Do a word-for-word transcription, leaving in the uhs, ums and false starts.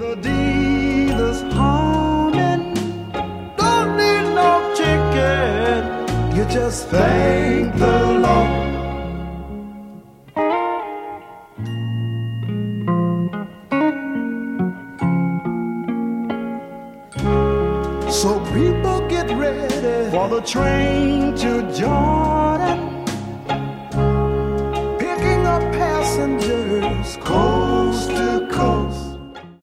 dealer's humming. Don't need no ticket. You just thank the Lord. So people get ready for the train to join.